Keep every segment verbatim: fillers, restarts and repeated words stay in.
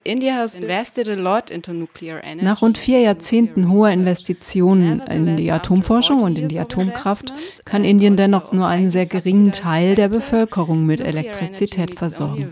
Nach rund vier Jahrzehnten hoher Investitionen in die Atomforschung und in die Atomkraft kann Indien dennoch nur einen sehr geringen Teil der Bevölkerung mit Elektrizität versorgen.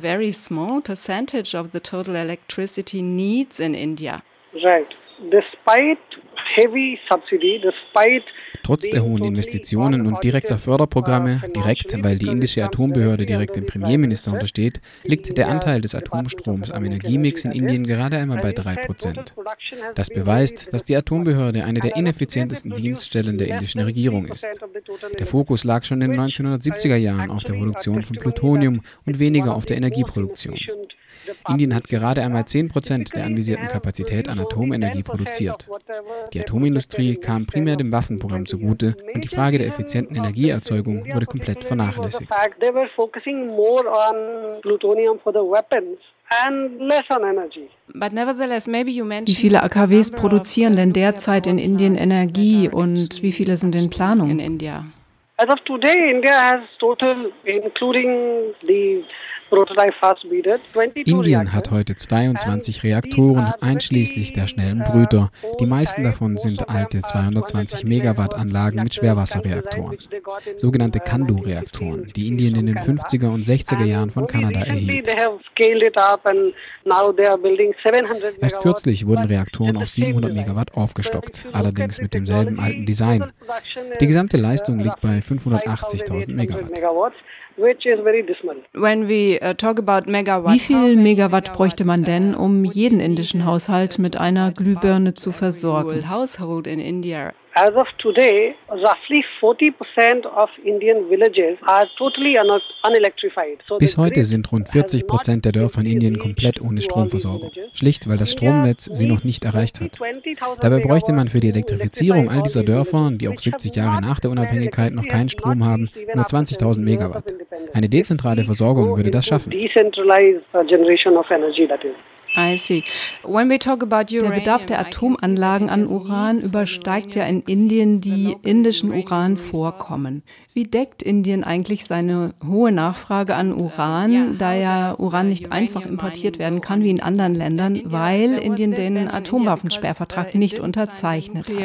Right. Despite heavy subsidy, despite Trotz der hohen Investitionen und direkter Förderprogramme, direkt, weil die indische Atombehörde direkt dem Premierminister untersteht, liegt der Anteil des Atomstroms am Energiemix in Indien gerade einmal bei drei Prozent. Das beweist, dass die Atombehörde eine der ineffizientesten Dienststellen der indischen Regierung ist. Der Fokus lag schon in den neunzehnhundertsiebziger Jahren auf der Produktion von Plutonium und weniger auf der Energieproduktion. Indien hat gerade einmal zehn Prozent der anvisierten Kapazität an Atomenergie produziert. Die Atomindustrie kam primär dem Waffenprogramm zugute und die Frage der effizienten Energieerzeugung wurde komplett vernachlässigt. Wie viele A K Ws produzieren denn derzeit in Indien Energie und wie viele sind in Planung in India? As of today, India has total, including the Indien hat heute zweiundzwanzig Reaktoren, einschließlich der schnellen Brüter. Die meisten davon sind alte zweihundertzwanzig Megawatt Anlagen mit Schwerwasserreaktoren, sogenannte Candu-Reaktoren, die Indien in den fünfziger und sechziger Jahren von Kanada erhielt. Erst kürzlich wurden Reaktoren auf siebenhundert Megawatt aufgestockt, allerdings mit demselben alten Design. Die gesamte Leistung liegt bei fünfhundertachtzigtausend Megawatt. Wie viel Megawatt bräuchte man denn, um jeden indischen Haushalt mit einer Glühbirne zu versorgen? As of today, roughly forty percent of Indian villages are totally unelectrified. Bis heute sind rund vierzig Prozent der Dörfer in Indien komplett ohne Stromversorgung. Schlicht, weil das Stromnetz sie noch nicht erreicht hat. Dabei bräuchte man für die Elektrifizierung all dieser Dörfer, die auch siebzig Jahre nach der Unabhängigkeit noch keinen Strom haben, nur zwanzigtausend Megawatt. Eine dezentrale Versorgung würde das schaffen. Der Bedarf der Atomanlagen an Uran übersteigt ja in Indien die indischen Uranvorkommen. Wie deckt Indien eigentlich seine hohe Nachfrage an Uran, da ja Uran nicht einfach importiert werden kann wie in anderen Ländern, weil Indien den Atomwaffensperrvertrag nicht unterzeichnet hat?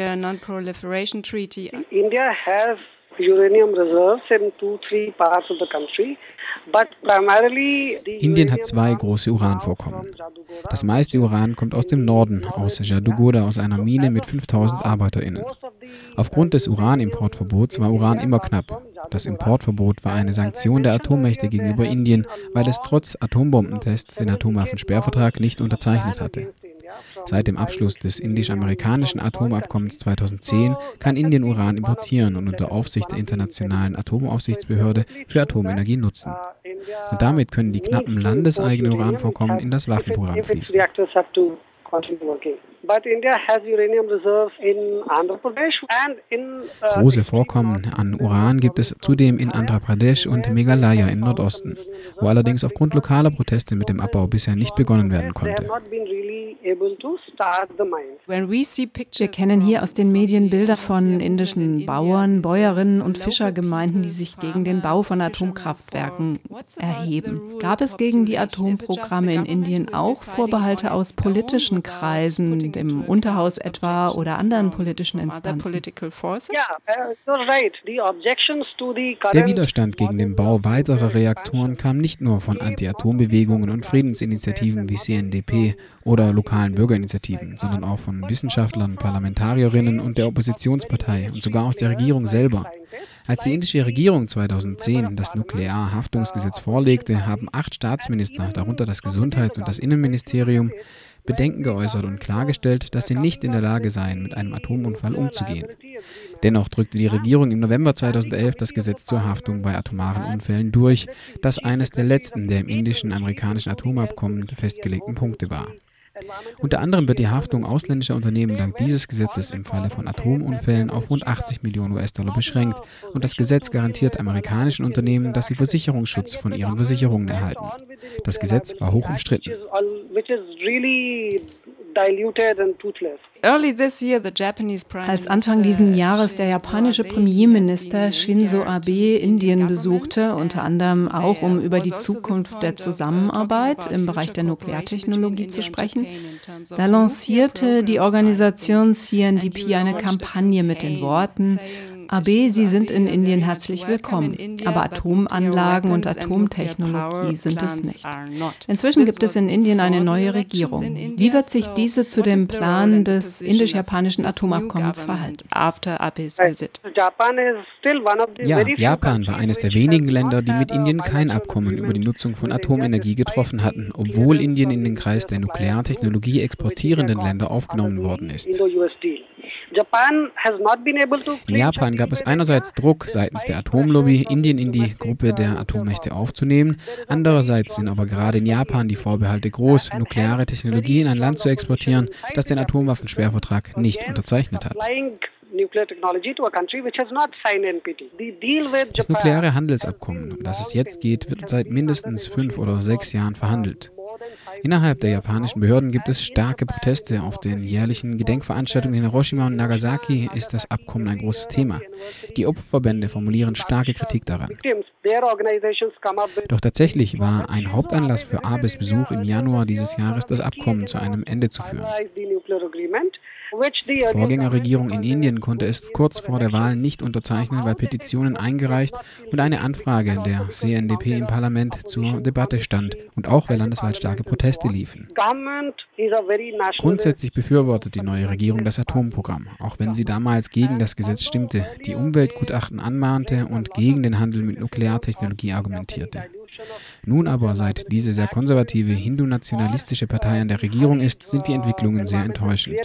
India has uranium reserves in two, three parts of the country. Indien hat zwei große Uranvorkommen. Das meiste Uran kommt aus dem Norden, aus Jadughoda, aus einer Mine mit fünftausend ArbeiterInnen. Aufgrund des Uranimportverbots war Uran immer knapp. Das Importverbot war eine Sanktion der Atommächte gegenüber Indien, weil es trotz Atombombentests den Atomwaffensperrvertrag nicht unterzeichnet hatte. Seit dem Abschluss des indisch-amerikanischen Atomabkommens zweitausendzehn kann Indien Uran importieren und unter Aufsicht der Internationalen Atomaufsichtsbehörde für Atomenergie nutzen. Und damit können die knappen landeseigenen Uranvorkommen in das Waffenprogramm fließen. Große Vorkommen an Uran gibt es zudem in Andhra Pradesh und Meghalaya im Nordosten, wo allerdings aufgrund lokaler Proteste mit dem Abbau bisher nicht begonnen werden konnte. Wir kennen hier aus den Medien Bilder von indischen Bauern, Bäuerinnen und Fischergemeinden, die sich gegen den Bau von Atomkraftwerken erheben. Gab es gegen die Atomprogramme in Indien auch Vorbehalte aus politischen Kreisen, dem Unterhaus etwa oder anderen politischen Instanzen? Der Widerstand gegen den Bau weiterer Reaktoren kam nicht nur von Anti-Atom-Bewegungen und Friedensinitiativen wie C N D P oder lokalen Bürgerinitiativen, sondern auch von Wissenschaftlern, Parlamentarierinnen und der Oppositionspartei und sogar aus der Regierung selber. Als die indische Regierung zweitausendzehn das Nuklearhaftungsgesetz vorlegte, haben acht Staatsminister, darunter das Gesundheits- und das Innenministerium, Bedenken geäußert und klargestellt, dass sie nicht in der Lage seien, mit einem Atomunfall umzugehen. Dennoch drückte die Regierung im November zweitausendelf das Gesetz zur Haftung bei atomaren Unfällen durch, das eines der letzten der im indischen-amerikanischen Atomabkommen festgelegten Punkte war. Unter anderem wird die Haftung ausländischer Unternehmen dank dieses Gesetzes im Falle von Atomunfällen auf rund achtzig Millionen U S-Dollar beschränkt und das Gesetz garantiert amerikanischen Unternehmen, dass sie Versicherungsschutz von ihren Versicherungen erhalten. Das Gesetz war hoch umstritten. Als Anfang dieses Jahres der japanische Premierminister Shinzo Abe Indien besuchte, unter anderem auch um über die Zukunft der Zusammenarbeit im Bereich der Nukleartechnologie zu sprechen, da lancierte die Organisation C N D P eine Kampagne mit den Worten: Abe, Sie sind in Indien herzlich willkommen, aber Atomanlagen und Atomtechnologie sind es nicht. Inzwischen gibt es in Indien eine neue Regierung. Wie wird sich diese zu dem Plan des indisch-japanischen Atomabkommens verhalten? Ja, Japan war eines der wenigen Länder, die mit Indien kein Abkommen über die Nutzung von Atomenergie getroffen hatten, obwohl Indien in den Kreis der Nukleartechnologie exportierenden Länder aufgenommen worden ist. In Japan gab es einerseits Druck seitens der Atomlobby, Indien in die Gruppe der Atommächte aufzunehmen. Andererseits sind aber gerade in Japan die Vorbehalte groß, nukleare Technologie in ein Land zu exportieren, das den Atomwaffensperrvertrag nicht unterzeichnet hat. Das nukleare Handelsabkommen, um das es jetzt geht, wird seit mindestens fünf oder sechs Jahren verhandelt. Innerhalb der japanischen Behörden gibt es starke Proteste. Auf den jährlichen Gedenkveranstaltungen in Hiroshima und Nagasaki ist das Abkommen ein großes Thema. Die Opferverbände formulieren starke Kritik daran. Doch tatsächlich war ein Hauptanlass für Abes Besuch im Januar dieses Jahres, das Abkommen zu einem Ende zu führen. Die Vorgängerregierung in Indien konnte es kurz vor der Wahl nicht unterzeichnen, weil Petitionen eingereicht und eine Anfrage der C N D P im Parlament zur Debatte stand und auch weil landesweit starke Proteste liefen. Grundsätzlich befürwortet die neue Regierung das Atomprogramm, auch wenn sie damals gegen das Gesetz stimmte, die Umweltgutachten anmahnte und gegen den Handel mit Nukleartechnologie argumentierte. Nun aber, seit diese sehr konservative hindu-nationalistische Partei an der Regierung ist, sind die Entwicklungen sehr enttäuschend.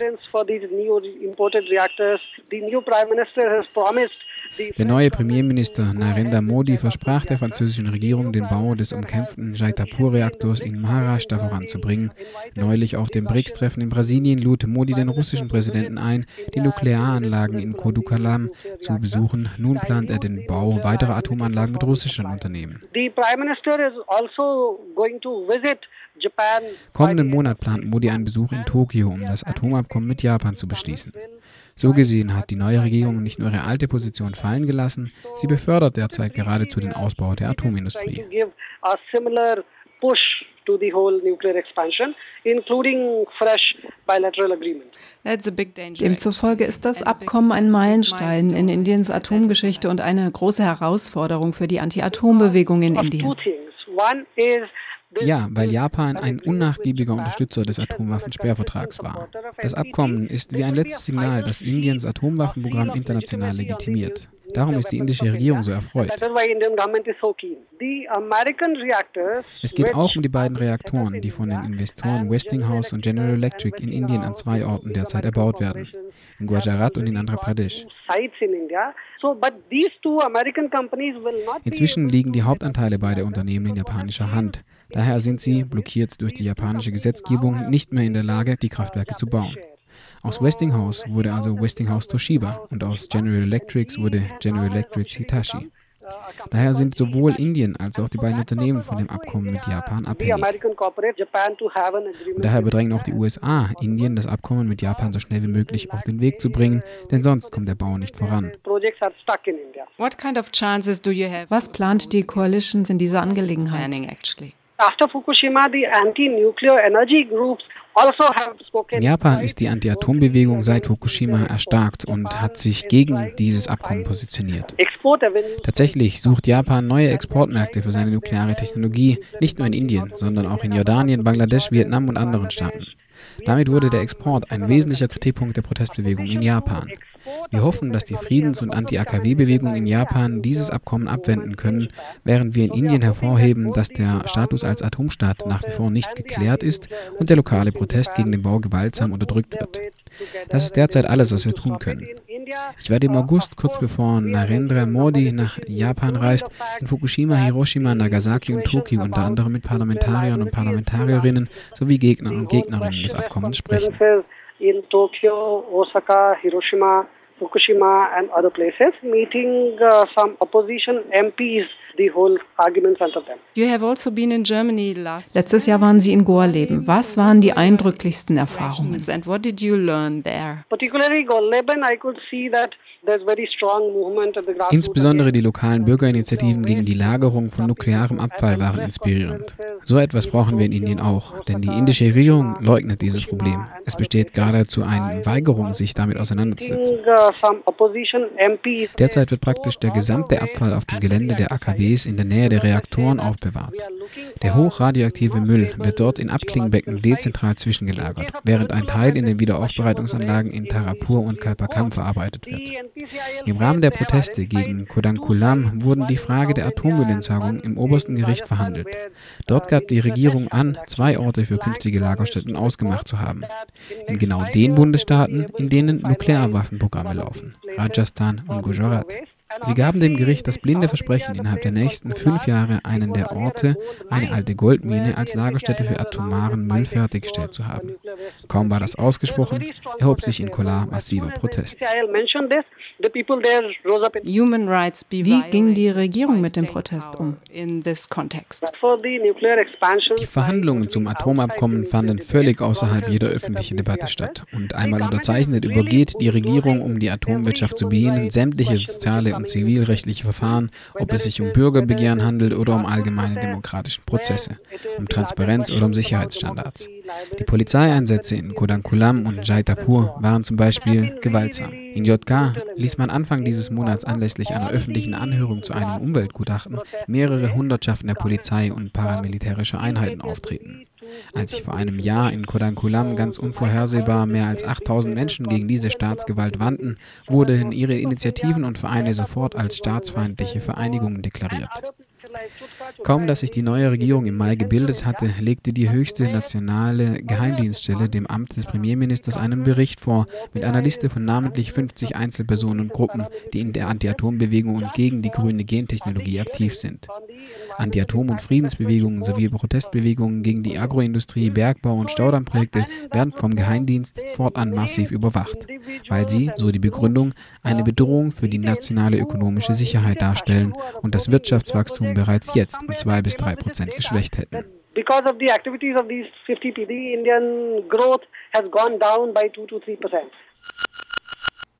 Der neue Premierminister Narendra Modi versprach der französischen Regierung, den Bau des umkämpften Jaitapur-Reaktors in Maharashtra voranzubringen. Neulich auf dem B R I C S-Treffen in Brasilien lud Modi den russischen Präsidenten ein, die Nuklearanlagen in Kodukhalam zu besuchen. Nun plant er den Bau weiterer Atomanlagen mit russischen Unternehmen. Kommenden Monat plant Modi einen Besuch in Tokio, um das Atomabkommen mit Japan zu beschließen. So gesehen hat die neue Regierung nicht nur ihre alte Position fallen gelassen, sie befördert derzeit geradezu den Ausbau der Atomindustrie. Demzufolge ist das Abkommen ein Meilenstein in Indiens Atomgeschichte und eine große Herausforderung für die Anti-Atom-Bewegung in Indien. Ja, weil Japan ein unnachgiebiger Unterstützer des Atomwaffensperrvertrags war. Das Abkommen ist wie ein letztes Signal, das Indiens Atomwaffenprogramm international legitimiert. Darum ist die indische Regierung so erfreut. Es geht auch um die beiden Reaktoren, die von den Investoren Westinghouse und General Electric in Indien an zwei Orten derzeit erbaut werden, in Gujarat und in Andhra Pradesh. Inzwischen liegen die Hauptanteile beider Unternehmen in japanischer Hand. Daher sind sie, blockiert durch die japanische Gesetzgebung, nicht mehr in der Lage, die Kraftwerke zu bauen. Aus Westinghouse wurde also Westinghouse Toshiba und aus General Electric wurde General Electric Hitachi. Daher sind sowohl Indien als auch die beiden Unternehmen von dem Abkommen mit Japan abhängig. Und daher bedrängen auch die U S A Indien, das Abkommen mit Japan so schnell wie möglich auf den Weg zu bringen, denn sonst kommt der Bau nicht voran. Was plant die Coalition in dieser Angelegenheit? In Japan ist die Anti-Atom-Bewegung seit Fukushima erstarkt und hat sich gegen dieses Abkommen positioniert. Tatsächlich sucht Japan neue Exportmärkte für seine nukleare Technologie, nicht nur in Indien, sondern auch in Jordanien, Bangladesch, Vietnam und anderen Staaten. Damit wurde der Export ein wesentlicher Kritikpunkt der Protestbewegung in Japan. Wir hoffen, dass die Friedens- und Anti-A K W-Bewegung in Japan dieses Abkommen abwenden können, während wir in Indien hervorheben, dass der Status als Atomstaat nach wie vor nicht geklärt ist und der lokale Protest gegen den Bau gewaltsam unterdrückt wird. Das ist derzeit alles, was wir tun können. Ich werde im August, kurz bevor Narendra Modi nach Japan reist, in Fukushima, Hiroshima, Nagasaki und Tokio unter anderem mit Parlamentariern und Parlamentarierinnen sowie Gegnern und Gegnerinnen des Abkommens sprechen. In Tokyo, Osaka, Hiroshima, Fukushima and other places, meeting uh, some opposition M Ps the whole argument in front of them. You have also been in Germany last Letztes Jahr waren Sie in Gorleben. Was waren die eindrücklichsten Erfahrungen? And what did you learn there? Particularly Gorleben, I could see that there's very strong movement at the grassroots. Insbesondere die lokalen Bürgerinitiativen gegen die Lagerung von nuklearem Abfall waren inspirierend. So etwas brauchen wir in Indien auch, denn die indische Regierung leugnet dieses Problem. Es besteht geradezu eine Weigerung, sich damit auseinanderzusetzen. Derzeit wird praktisch der gesamte Abfall auf dem Gelände der A K Ws in der Nähe der Reaktoren aufbewahrt. Der hochradioaktive Müll wird dort in Abklingbecken dezentral zwischengelagert, während ein Teil in den Wiederaufbereitungsanlagen in Tarapur und Kalpakam verarbeitet wird. Im Rahmen der Proteste gegen Kudankulam wurden die Frage der Atommüllentsorgung im obersten Gericht verhandelt. Dort gab die Regierung an, zwei Orte für künftige Lagerstätten ausgemacht zu haben. In genau den Bundesstaaten, in denen Nuklearwaffenprogramme laufen, Rajasthan und Gujarat. Sie gaben dem Gericht das blinde Versprechen, innerhalb der nächsten fünf Jahre einen der Orte, eine alte Goldmine, als Lagerstätte für atomaren Müll fertiggestellt zu haben. Kaum war das ausgesprochen, erhob sich in Kolar massiver Protest. Wie ging die Regierung mit dem Protest um? Die Verhandlungen zum Atomabkommen fanden völlig außerhalb jeder öffentlichen Debatte statt. Und einmal unterzeichnet, übergeht die Regierung, um die Atomwirtschaft zu bedienen, sämtliche soziale und zivilrechtliche Verfahren, ob es sich um Bürgerbegehren handelt oder um allgemeine demokratische Prozesse, um Transparenz oder um Sicherheitsstandards. Die Polizeieinsätze in Kudankulam und Jaitapur waren zum Beispiel gewaltsam. In J K ließ man Anfang dieses Monats anlässlich einer öffentlichen Anhörung zu einem Umweltgutachten mehrere Hundertschaften der Polizei und paramilitärischer Einheiten auftreten. Als sich vor einem Jahr in Kudankulam ganz unvorhersehbar mehr als achttausend Menschen gegen diese Staatsgewalt wandten, wurden ihre Initiativen und Vereine sofort als staatsfeindliche Vereinigungen deklariert. Kaum, dass sich die neue Regierung im Mai gebildet hatte, legte die höchste nationale Geheimdienststelle dem Amt des Premierministers einen Bericht vor mit einer Liste von namentlich fünfzig Einzelpersonen und Gruppen, die in der Anti-Atom-Bewegung und gegen die grüne Gentechnologie aktiv sind. Anti-Atom- und Friedensbewegungen sowie Protestbewegungen gegen die Agroindustrie, Bergbau- und Staudammprojekte werden vom Geheimdienst fortan massiv überwacht, weil sie, so die Begründung, eine Bedrohung für die nationale ökonomische Sicherheit darstellen und das Wirtschaftswachstum bereits jetzt um zwei bis drei Prozent geschwächt hätten. Because of the activities of these fifty P D, Indian growth has gone down by two to three percent.